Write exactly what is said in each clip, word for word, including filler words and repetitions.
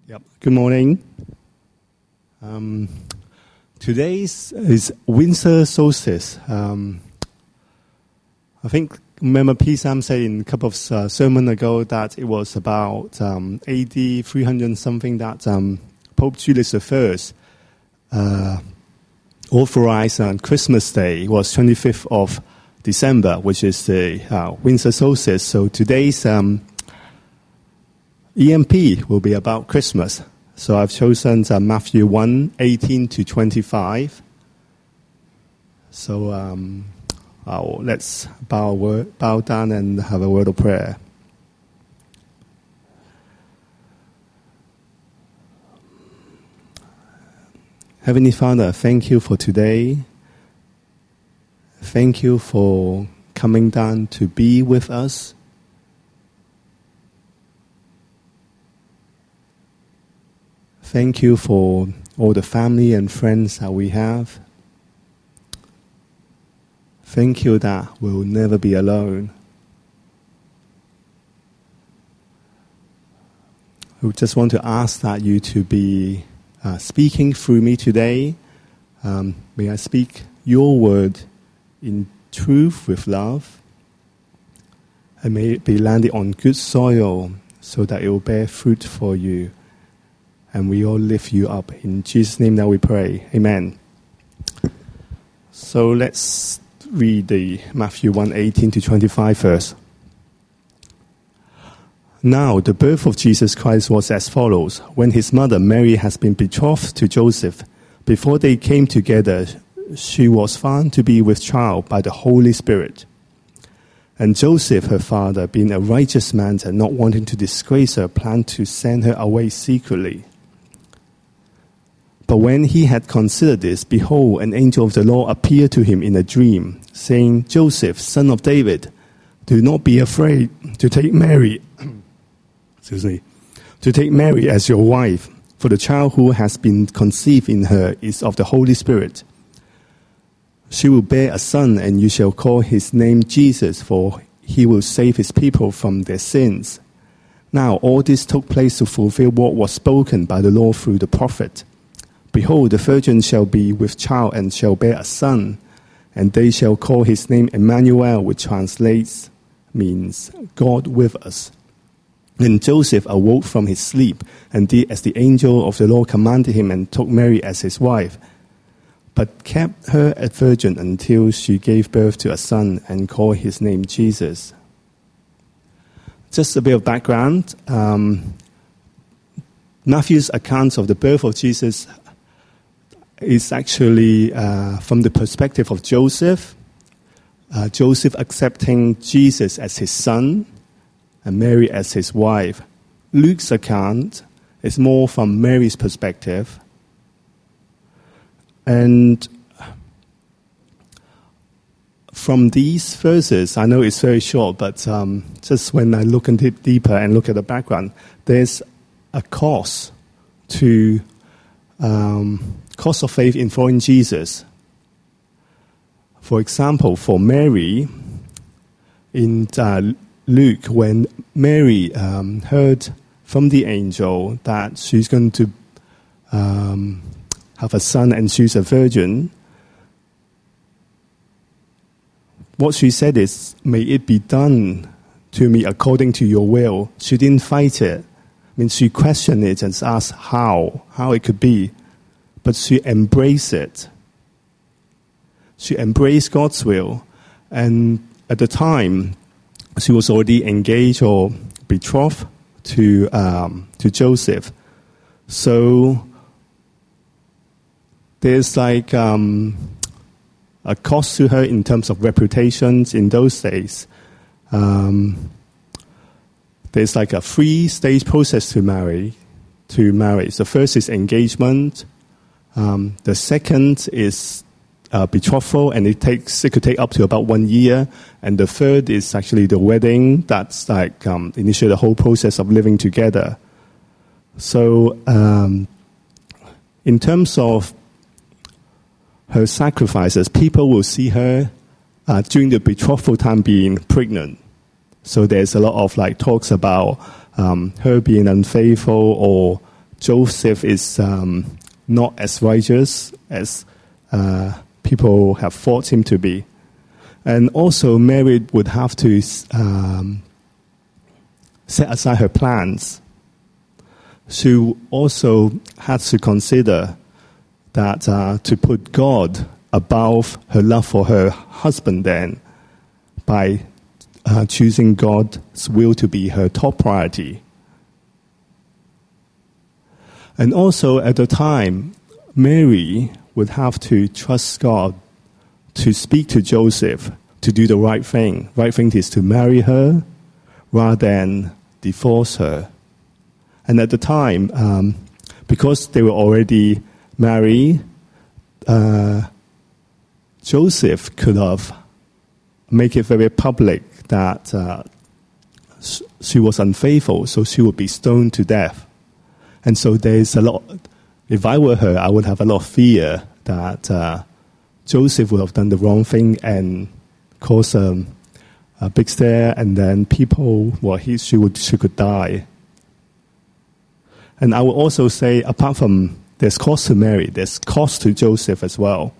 Yep. Good morning. Um, today's is winter solstice. Um, I think, remember P. Sam said in a couple of uh, sermons ago that it was about um, A D three hundred something that um, Pope Julius the First uh, authorized on Christmas Day. It was twenty-fifth of December, which is the uh, winter solstice. So today's um, E M P will be about Christmas. So I've chosen uh, Matthew one, eighteen to twenty-five. So um, I'll, let's bow, word, bow down and have a word of prayer. Heavenly Father, thank you for today. Thank you for coming down to be with us. Thank you for all the family and friends that we have. Thank you that we'll never be alone. We just want to ask that you to be uh, speaking through me today. Um, may I speak your word in truth with love. And may it be landed on good soil so that it will bear fruit for you. And we all lift you up. In Jesus' name that we pray. Amen. So let's read the Matthew one, eighteen to twenty-five verse. Now the birth of Jesus Christ was as follows. When his mother Mary has been betrothed to Joseph, before they came together, she was found to be with child by the Holy Spirit. And Joseph, her father, being a righteous man and not wanting to disgrace her, planned to send her away secretly. But when he had considered this, behold, an angel of the Lord appeared to him in a dream, saying, Joseph, son of David, do not be afraid to take Mary, excuse me, to take Mary as your wife, for the child who has been conceived in her is of the Holy Spirit. She will bear a son, and you shall call his name Jesus, for he will save his people from their sins. Now all this took place to fulfill what was spoken by the Lord through the prophet. Behold, the virgin shall be with child and shall bear a son, and they shall call his name Emmanuel, which translates means God with us. And Joseph awoke from his sleep and did as the angel of the Lord commanded him and took Mary as his wife, but kept her a virgin until she gave birth to a son and called his name Jesus. Just a bit of background. Um, Matthew's account of the birth of Jesus is actually uh, from the perspective of Joseph. Uh, Joseph accepting Jesus as his son and Mary as his wife. Luke's account is more from Mary's perspective. And from these verses, I know it's very short, but um, just when I look into it deeper and look at the background, there's a cost to um, cost of faith in following Jesus. For example, for Mary, in uh, Luke, when Mary um, heard from the angel that she's going to um, have a son and she's a virgin, what she said is, may it be done to me according to your will. She didn't fight it. I mean, she questioned it and asked how, how it could be. But she embraced it. She embraced God's will. And at the time, she was already engaged or betrothed to um, to Joseph. So there's like um, a cost to her in terms of reputations in those days. Um, there's like a three-stage process to marry. To marry. So first is engagement. Um, the second is uh, betrothal, and it takes it could take up to about one year. And the third is actually the wedding. That's like um, initially the whole process of living together. So um, in terms of her sacrifices, people will see her uh, during the betrothal time being pregnant. So there's a lot of like talks about um, her being unfaithful or Joseph is um, not as righteous as uh, people have thought him to be. And also, Mary would have to um, set aside her plans. She also had to consider that uh, to put God above her love for her husband then by uh, choosing God's will to be her top priority. And also at the time, Mary would have to trust God to speak to Joseph to do the right thing. Right thing is to marry her rather than divorce her. And at the time, um, because they were already married, uh, Joseph could have made it very public that uh, she was unfaithful, so she would be stoned to death. And so there's a lot, if I were her, I would have a lot of fear that uh, Joseph would have done the wrong thing and cause um, a big stir, and then people, well, he, she, would, she could die. And I would also say, apart from there's cost to Mary, there's cost to Joseph as well.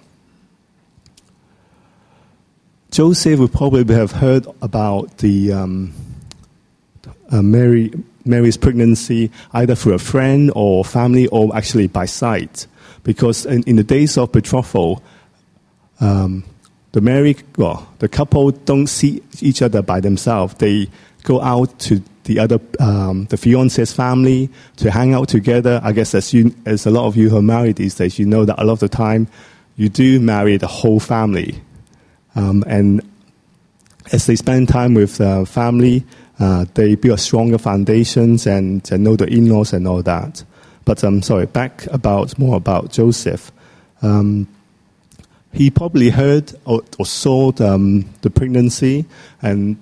Joseph would probably have heard about the um, uh, Mary Mary's pregnancy either through a friend or family or actually by sight, because in, in the days of betrothal, um, the married well the couple don't see each other by themselves. They go out to the other um, the fiance's family to hang out together. I guess as you as a lot of you who are married these days, you know that a lot of the time you do marry the whole family. Um, and as they spend time with uh, family, uh, they build stronger foundations and, and know the in-laws and all that. But I'm um, sorry, back about more about Joseph. Um, he probably heard or, or saw the, um, the pregnancy, and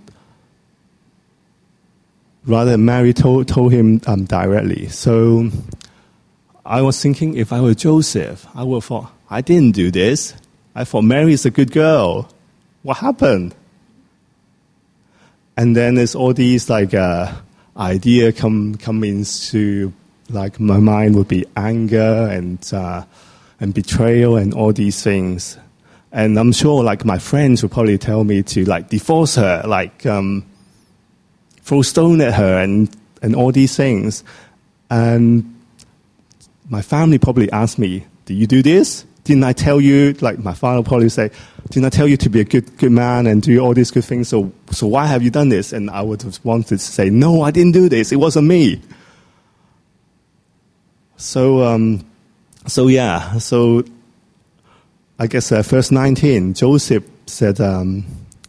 rather than Mary told, told him um, directly. So I was thinking, if I were Joseph, I would have thought, I didn't do this. I thought Mary is a good girl. What happened? And then there's all these like uh, idea come come into like my mind would be anger and uh, and betrayal and all these things. And I'm sure like my friends would probably tell me to like divorce her, like um, throw stone at her and and all these things. And my family probably asked me, "Did you do this? Didn't I tell you?" Like my father probably say, "Didn't I tell you to be a good good man and do all these good things? So so why have you done this?" And I would have wanted to say, "No, I didn't do this. It wasn't me." So um, so yeah, so I guess uh, verse nineteen, Joseph said, um,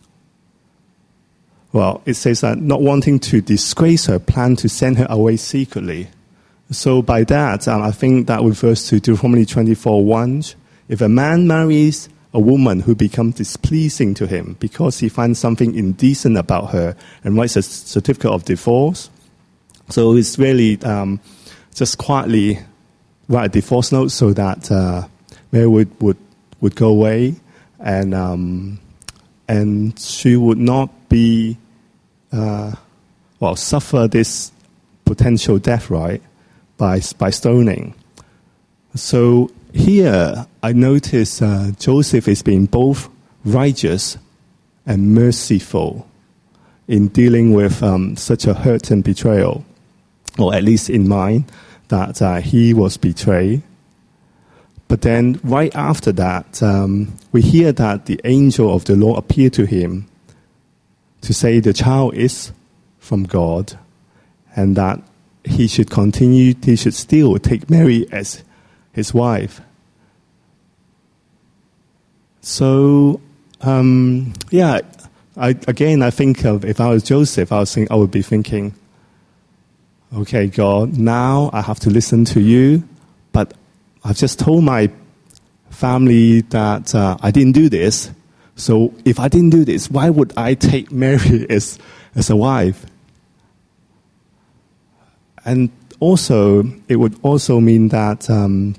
well, it says that not wanting to disgrace her, planned to send her away secretly. So by that, um, I think that refers to Deuteronomy twenty-four one. If a man marries a woman who becomes displeasing to him because he finds something indecent about her and writes a certificate of divorce, so it's really um, just quietly write a divorce note so that uh, Mary would, would, would go away, and um, and she would not be, uh, well, suffer this potential death, right, by by stoning. So here, I notice uh, Joseph is being both righteous and merciful in dealing with um, such a hurt and betrayal, or at least in mind that uh, he was betrayed. But then right after that, um, we hear that the angel of the Lord appeared to him to say the child is from God, and that he should continue, he should still take Mary as his wife. So, um, yeah, I, again, I think of if I was Joseph, I was think, I would be thinking, okay, God, now I have to listen to you, but I've just told my family that uh, I didn't do this. So if I didn't do this, why would I take Mary as as a wife? And also, it would also mean that um,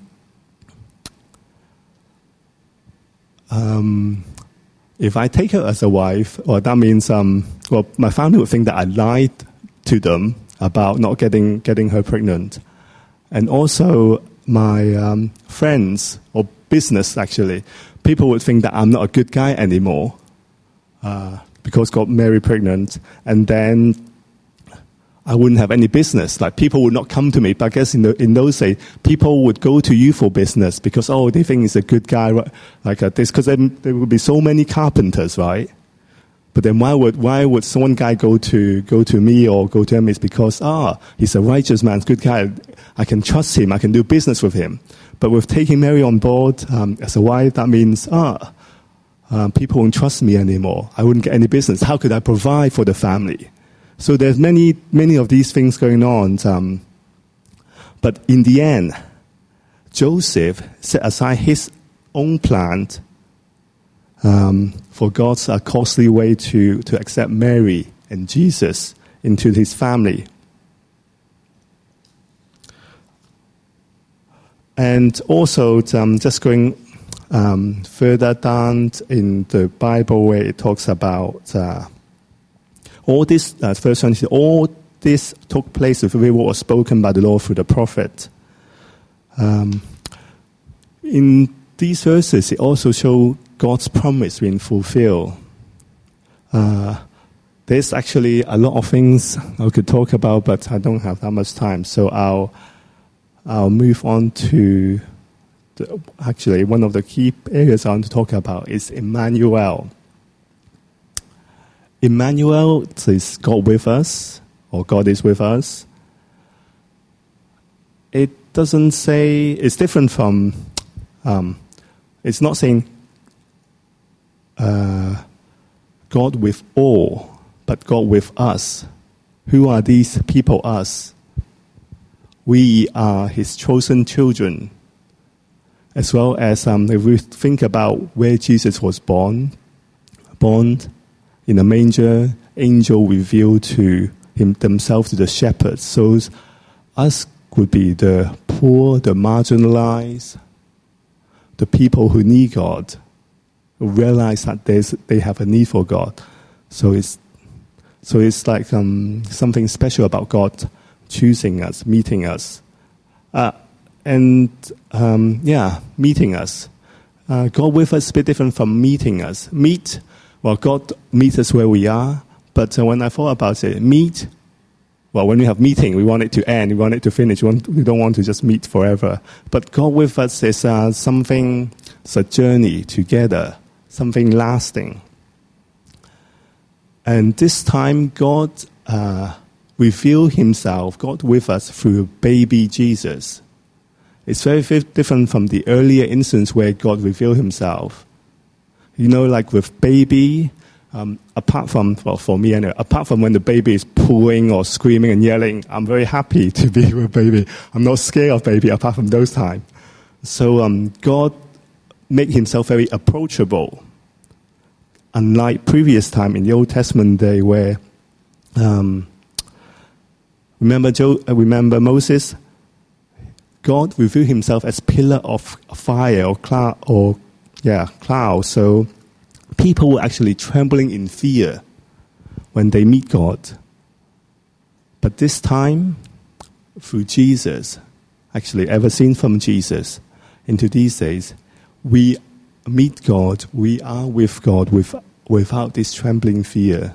um, if I take her as a wife, well, that means um, well, my family would think that I lied to them about not getting getting her pregnant, And also my um, friends or business, actually, people would think that I'm not a good guy anymore uh, because got married pregnant. And then I wouldn't have any business. Like, people would not come to me. But I guess in, the, in those days, people would go to you for business because, oh, they think he's a good guy, right? Like uh, this, because there would be so many carpenters, right? But then why would why would one guy go to go to me or go to him? It's because, ah, he's a righteous man, good guy. I can trust him. I can do business with him. But with taking Mary on board um, as a wife, that means, ah, um, people won't trust me anymore. I wouldn't get any business. How could I provide for the family? So there's many, many of these things going on. Um, but in the end, Joseph set aside his own plan um, for God's uh, costly way to, to accept Mary and Jesus into his family. And also, um, just going um, further down in the Bible where it talks about... Uh, All this, uh, first one, all this took place with what was spoken by the Lord through the prophet. Um, in these verses, it also shows God's promise being fulfilled. Uh, there's actually a lot of things I could talk about, but I don't have that much time, so I'll I'll move on to the, actually one of the key areas I want to talk about is Emmanuel. Emmanuel is God with us, or God is with us. It doesn't say, it's different from, um, it's not saying uh, God with all, but God with us. Who are these people, us? We are his chosen children. As well as um, if we think about where Jesus was born, born in a manger, angel revealed to him themselves to the shepherds. So us could be the poor, the marginalized, the people who need God, who realize that there's, they have a need for God. So it's so it's like um, something special about God choosing us, meeting us, uh, and um, yeah, meeting us. Uh, God with us is a bit different from meeting us. Meet. Well, God meets us where we are, but uh, when I thought about it, meet, well, when we have meeting, we want it to end, we want it to finish, we, want, we don't want to just meet forever. But God with us is uh, something, it's a journey together, something lasting. And this time, God uh, revealed himself, God with us, through baby Jesus. It's very different from the earlier instance where God revealed himself. You know, like with baby, um, apart from, well, for me anyway, apart from when the baby is pulling or screaming and yelling, I'm very happy to be with baby. I'm not scared of baby apart from those times. So um, God made himself very approachable. Unlike previous time in the Old Testament day where, um, remember, Joe, uh, remember Moses? God revealed himself as pillar of fire or cloud or Yeah, cloud. So people were actually trembling in fear when they meet God. But this time, through Jesus, actually ever seen from Jesus, into these days, we meet God, we are with God with, without this trembling fear.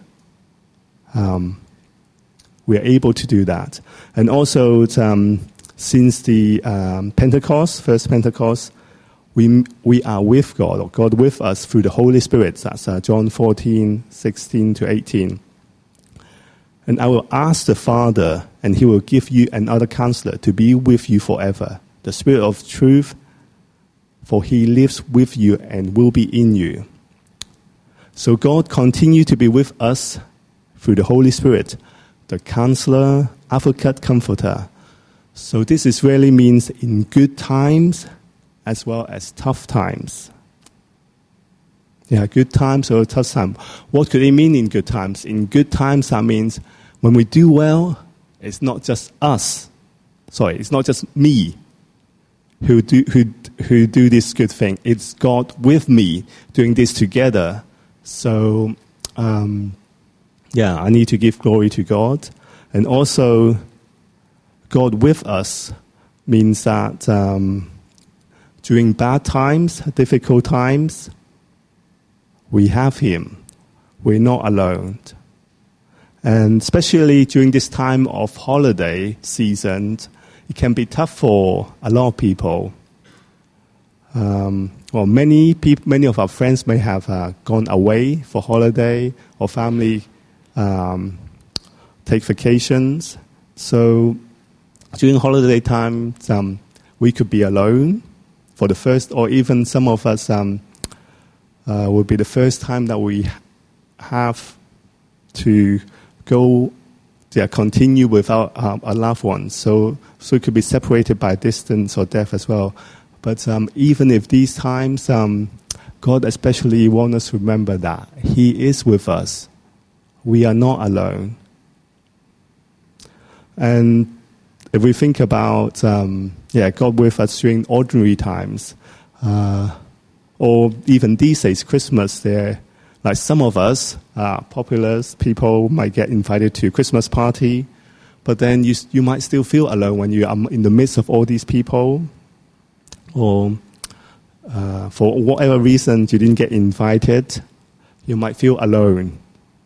Um, we are able to do that. And also, um, since the um, Pentecost, first Pentecost, We we are with God, or God with us through the Holy Spirit. That's uh, John fourteen, sixteen to eighteen. And I will ask the Father, and he will give you another counselor to be with you forever, the Spirit of truth, for he lives with you and will be in you. So God continues to be with us through the Holy Spirit, the counselor, advocate, comforter. So this is really means in good times as well as tough times. Yeah, good times or tough times. What could it mean in good times? In good times, that means when we do well, it's not just us. Sorry, it's not just me who do who who do this good thing. It's God with me doing this together. So, um, yeah, I need to give glory to God, and also God with us means that um, during bad times, difficult times, we have Him. We're not alone. And especially during this time of holiday season, it can be tough for a lot of people. Um, well, many people, many of our friends may have uh, gone away for holiday, or family um, take vacations. So during holiday time, um, we could be alone for the first, or even some of us um, uh, will be the first time that we have to go, yeah, continue with our, um, our loved ones. So, so it could be separated by distance or death as well. But um, even if these times, um, God especially wants us to remember that He is with us. We are not alone. And if we think about, um, yeah, God with us during ordinary times, uh, or even these days, Christmas, there, like some of us, uh, popular people might get invited to a Christmas party, but then you you might still feel alone when you are in the midst of all these people, or uh, for whatever reason you didn't get invited, you might feel alone.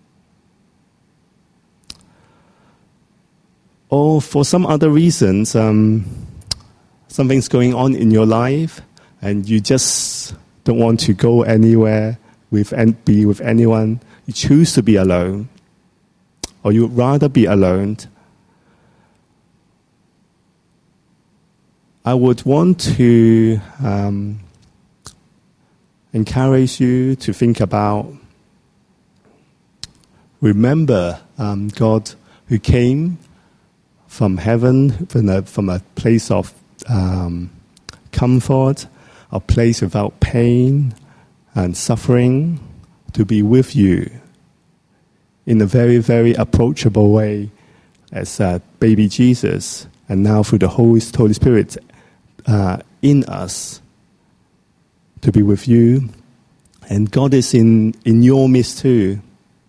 Or for some other reasons, um, something's going on in your life, and you just don't want to go anywhere with and be with anyone. You choose to be alone, or you'd rather be alone. I would want to um, encourage you to think about, remember um, God who came from heaven, from a, from a place of um, comfort, a place without pain and suffering, to be with you in a very, very approachable way as uh, baby Jesus, and now through the Holy, Holy Spirit uh, in us, to be with you. And God is in, in your midst too.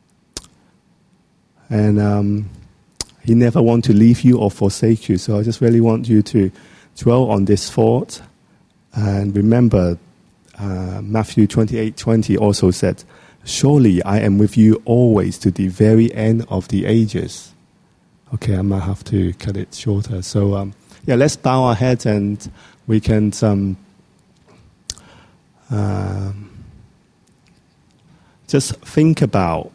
And um, He never wants to leave you or forsake you. So I just really want you to dwell on this thought. And remember, uh, Matthew twenty-eight twenty also said, "Surely I am with you always to the very end of the ages." Okay, I might have to cut it shorter. So, um, yeah, let's bow our heads and we can um, uh, just think about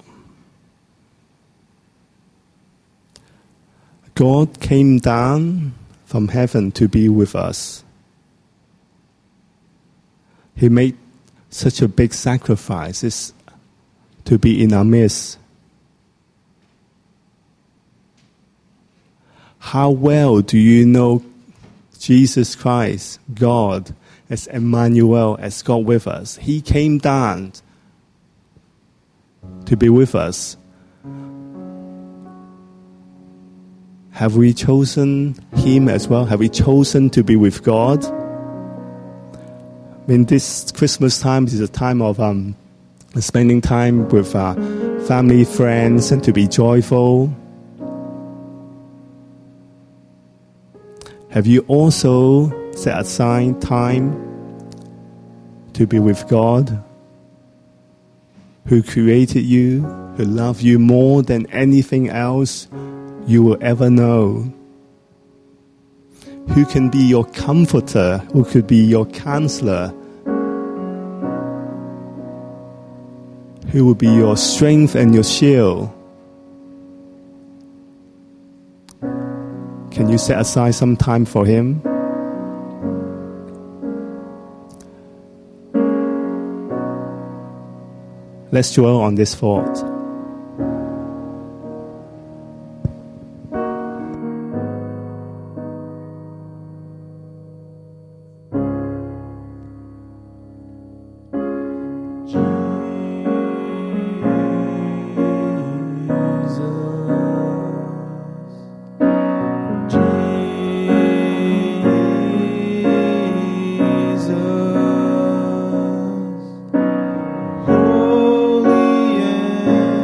God came down from heaven to be with us. He made such a big sacrifice to be in our midst. How well do you know Jesus Christ, God, as Emmanuel, as God with us? He came down to be with us. Have we chosen Him as well? Have we chosen to be with God? I mean, this Christmas time is a time of um, spending time with uh, family, friends, and to be joyful. Have you also set aside time to be with God, who created you, who loves you more than anything else you will ever know, who can be your comforter, who could be your counselor, who will be your strength and your shield? Can you set aside some time for Him? Let's dwell on this thought. Holy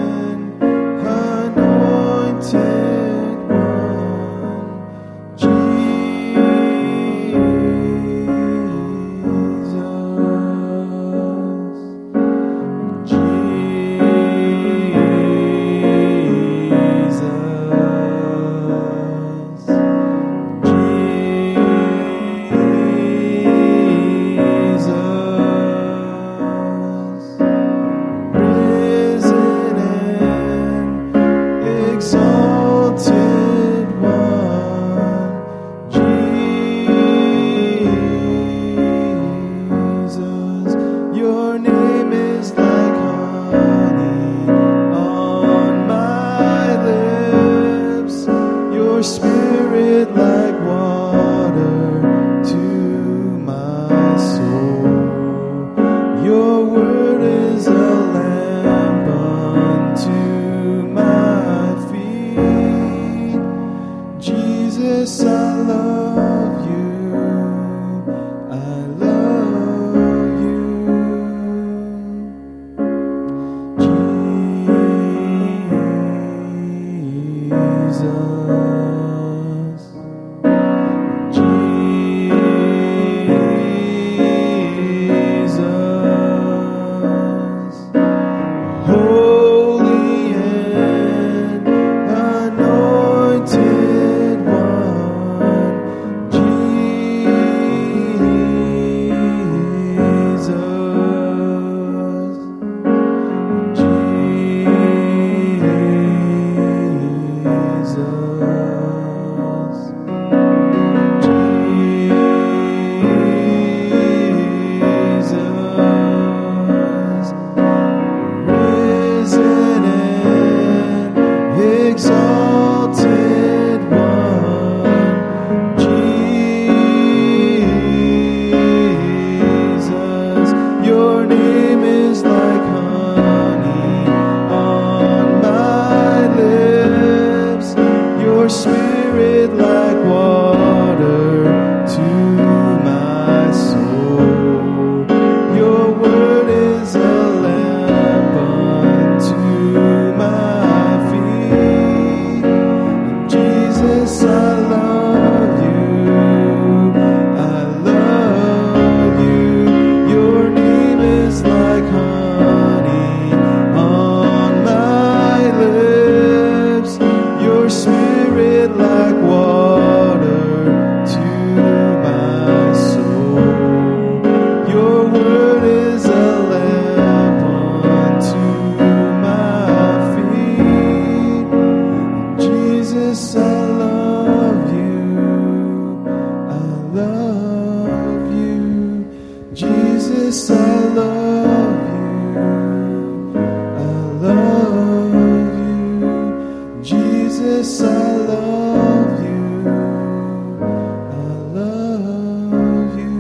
love you, Jesus, I love you. I love you, Jesus, I love you. I love you.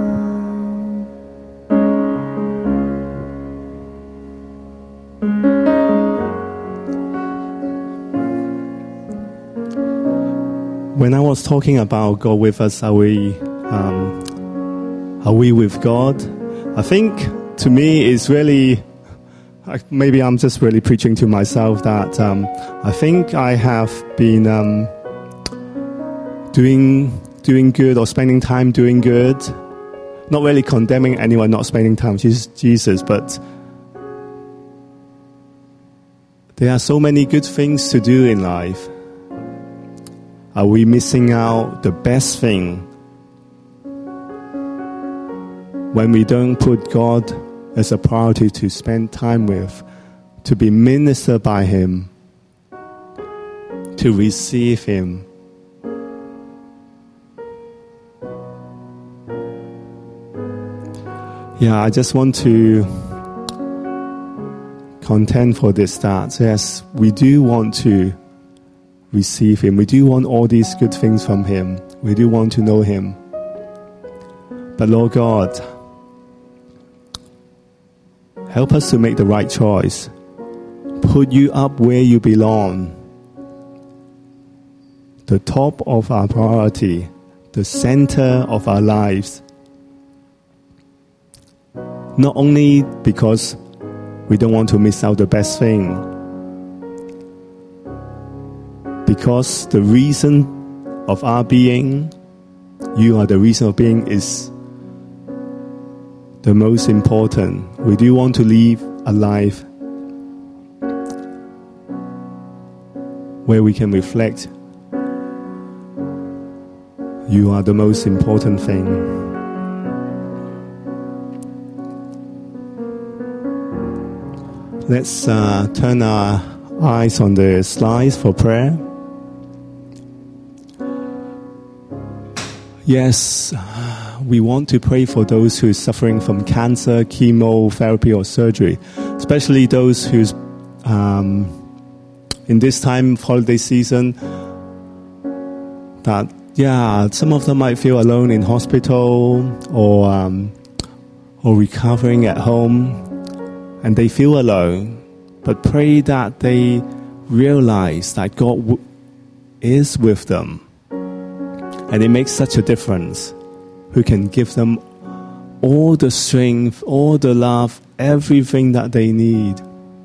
When I was talking about God with us, are we, um, are we with God? I think to me it's really, maybe I'm just really preaching to myself that um, I think I have been um, doing doing good or spending time doing good. Not really condemning anyone not spending time with Jesus, but there are so many good things to do in life. Are we missing out the best thing when we don't put God as a priority to spend time with, to be ministered by Him, to receive Him? Yeah, I just want to contend for this that, yes, we do want to receive Him. We do want all these good things from Him. We do want to know Him. But Lord God, help us to make the right choice. Put you up where you belong. The top of our priority, the center of our lives. Not only because we don't want to miss out the best thing, because the reason of our being, you are the reason of being, is the most important. We do want to live a life where we can reflect you are the most important thing. Let's uh, turn our eyes on the slides for prayer. Yes, we want to pray for those who are suffering from cancer, chemotherapy or surgery, especially those who's um, in this time of holiday season, that, yeah, some of them might feel alone in hospital or, um, or recovering at home, and they feel alone. But pray that they realize that God w- is with them. And it makes such a difference. Who can give them all the strength, all the love, everything that they need.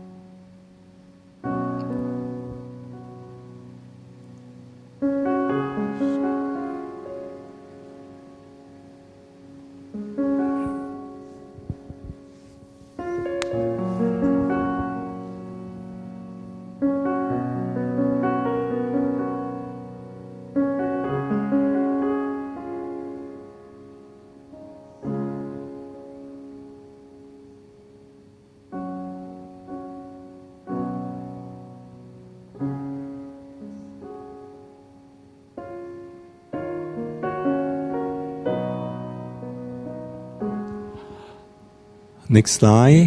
Next slide.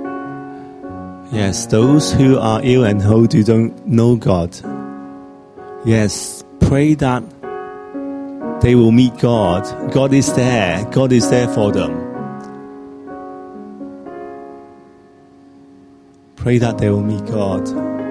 Yes, those who are ill and who don't know God. Yes, pray that they will meet God. God is there. God is there for them. Pray that they will meet God.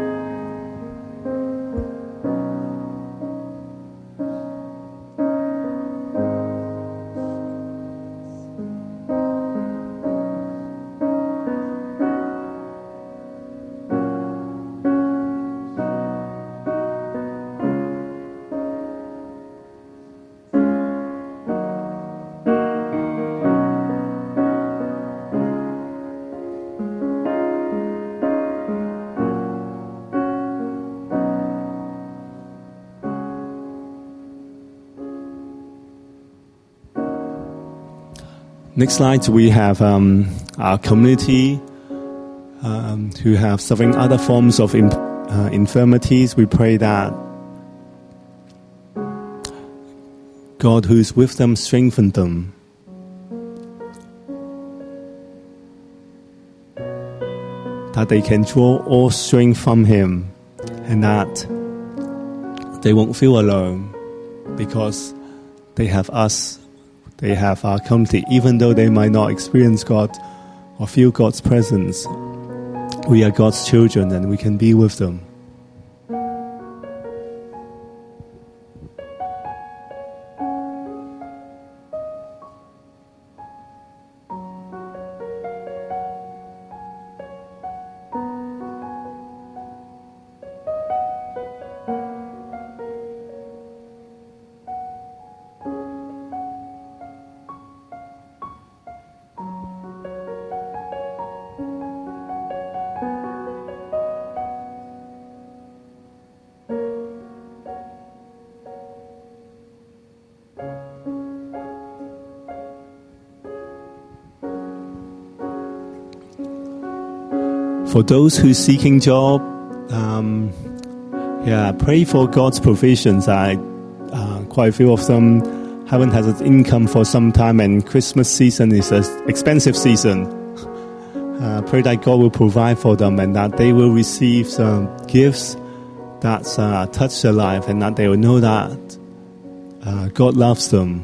Next slide, we have um, our community um, who have suffering other forms of in, uh, infirmities. We pray that God who is with them strengthen them. That they can draw all strength from Him, and that they won't feel alone because they have us, they have our community. Even though they might not experience God or feel God's presence, we are God's children and we can be with them. For those who are seeking job, um, yeah, pray for God's provisions. I, uh, quite a few of them haven't had an income for some time, and Christmas season is an expensive season. Uh, pray that God will provide for them and that they will receive some gifts that uh, touch their life, and that they will know that uh, God loves them.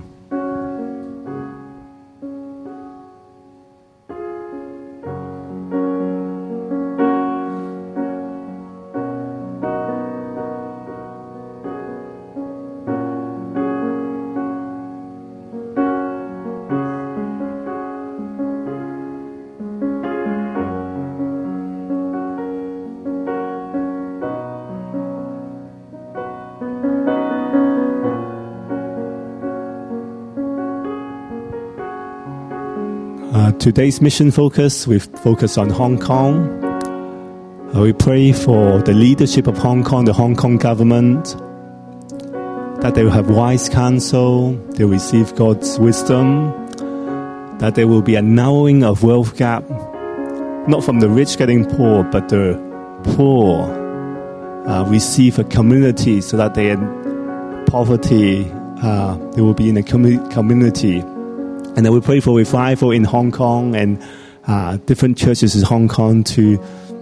Uh, today's mission focus, we focus on Hong Kong. Uh, we pray for the leadership of Hong Kong, the Hong Kong government, that they will have wise counsel, they will receive God's wisdom, that there will be a narrowing of wealth gap, not from the rich getting poor, but the poor uh, receive a community so that they in poverty, uh, they will be in a commu- community. And then we pray for revival in Hong Kong and uh, different churches in Hong Kong to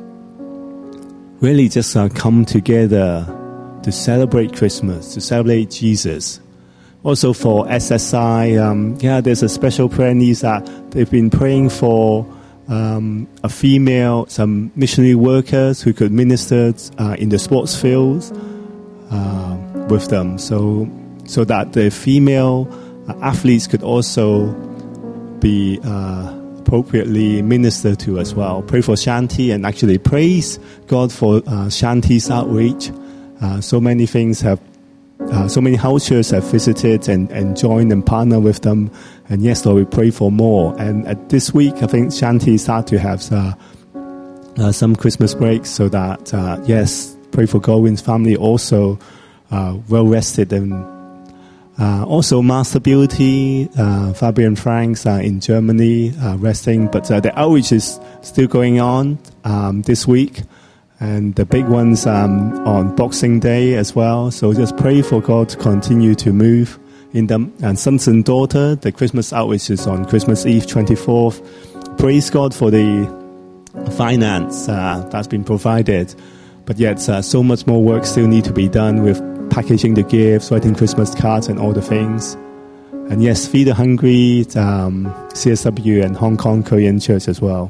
really just uh, come together to celebrate Christmas, to celebrate Jesus. Also for S S I, um, yeah, there's a special prayer needs that they've been praying for um, a female, some missionary workers who could minister uh, in the sports fields uh, with them, so so that the female Uh, athletes could also be uh, appropriately ministered to as well. Pray for Shanti, and actually praise God for uh, Shanti's outreach. Uh, so many things have, uh, so many house churches have visited and, and joined and partnered with them. And yes, Lord, we pray for more. And at this week, I think Shanti start to have uh, uh, some Christmas breaks, so that uh, yes, pray for Godwin's family also uh, well rested. And Uh, also, Master Beauty, uh, Fabian Franks uh, in Germany, uh, resting. But uh, the outreach is still going on um, this week. And the big ones um, on Boxing Day as well. So just pray for God to continue to move in them. And sons and daughter, the Christmas outreach is on Christmas Eve, twenty-fourth. Praise God for the finance uh, that's been provided. But yet, uh, so much more work still need to be done with packaging the gifts, writing Christmas cards and all the things. And yes, Feed the Hungry, um, C S W and Hong Kong Korean Church as well.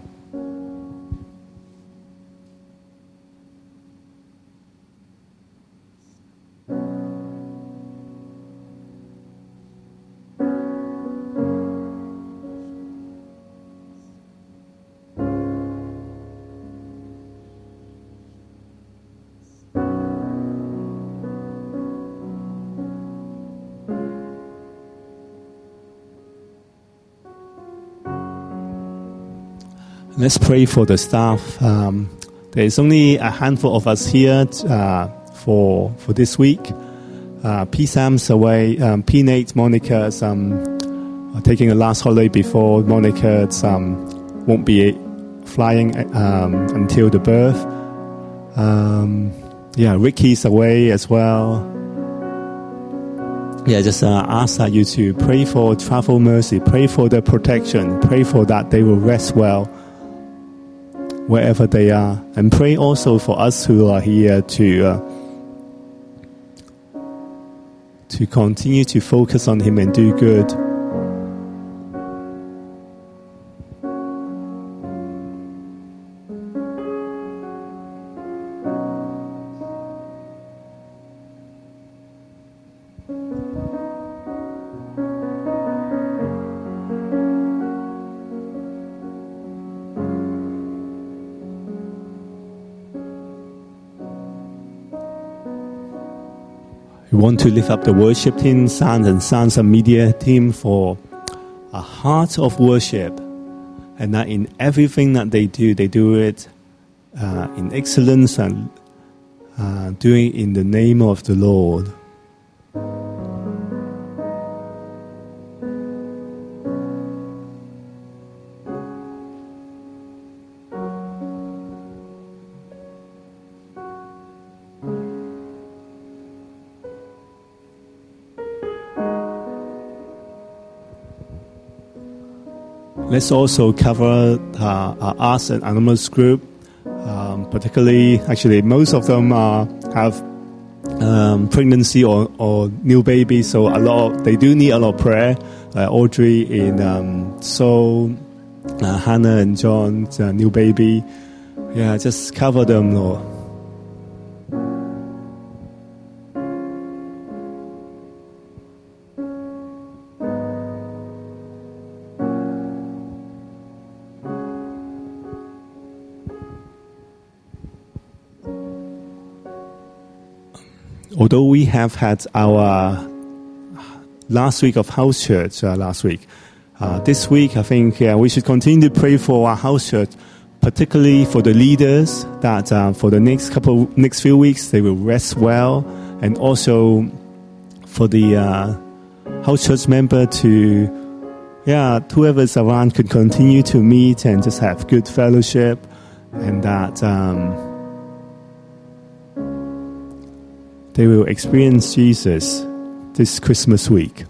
Let's pray for the staff. Um, there is only a handful of us here uh, for for this week. Uh, P. Sam's away. Um, P. Nate, Monica's um, taking a last holiday before Monica's um, won't be flying um, until the birth. Um, yeah, Ricky's away as well. yeah, just uh, ask that you to pray for travel mercy, pray for their protection, pray for that they will rest well wherever they are, and pray also for us who are here to uh, to continue to focus on Him and do good. We want to lift up the worship team, Sound and Sounds and Media team, for a heart of worship, and that in everything that they do, they do it uh, in excellence and uh, doing it in the name of the Lord. Let's also cover uh, our Arts and Anonymous group, um, particularly, actually, most of them uh, have um, pregnancy or, or new babies, so a lot of, they do need a lot of prayer. Uh, Audrey in um, Seoul, uh, Hannah and John's uh, new baby. Yeah, just cover them, Lord. Although we have had our last week of house church uh, last week, uh, this week I think uh, we should continue to pray for our house church, particularly for the leaders, that uh, for the next couple, next few weeks they will rest well, and also for the uh, house church member to, yeah, whoever's around could continue to meet and just have good fellowship, and that um, they will experience Jesus this Christmas week.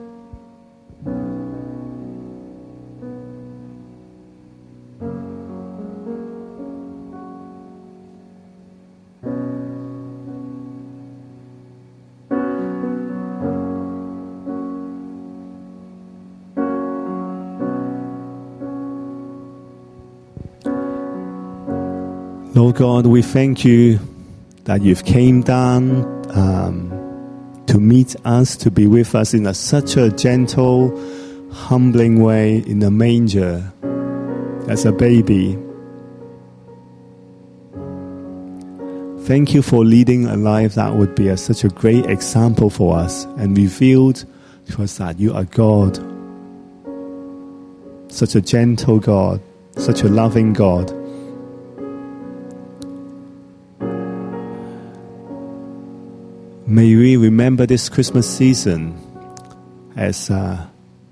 Lord God, we thank you that you've came down um, to meet us, to be with us in a, such a gentle, humbling way in the manger as a baby. Thank you for leading a life that would be a, such a great example for us, and revealed to us that you are God, such a gentle God, such a loving God. May we remember this Christmas season as uh,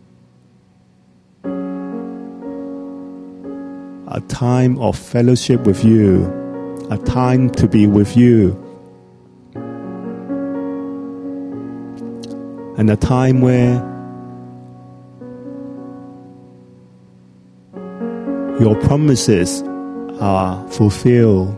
a time of fellowship with you, a time to be with you, and a time where your promises are fulfilled.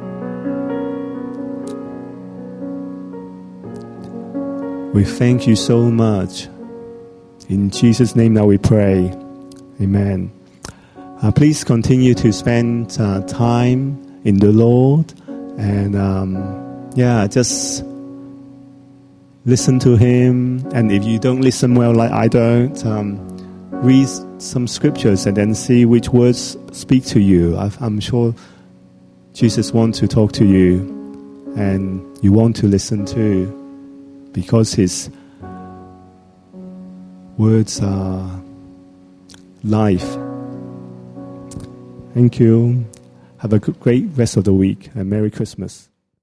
We thank you so much. In Jesus' name now we pray. Amen. Uh, please continue to spend uh, time in the Lord, and um, yeah, just listen to Him. And if you don't listen well, like I don't, um, read some scriptures and then see which words speak to you. I've, I'm sure Jesus wants to talk to you, and you want to listen too, because His words are life. Thank you. Have a great rest of the week, and Merry Christmas.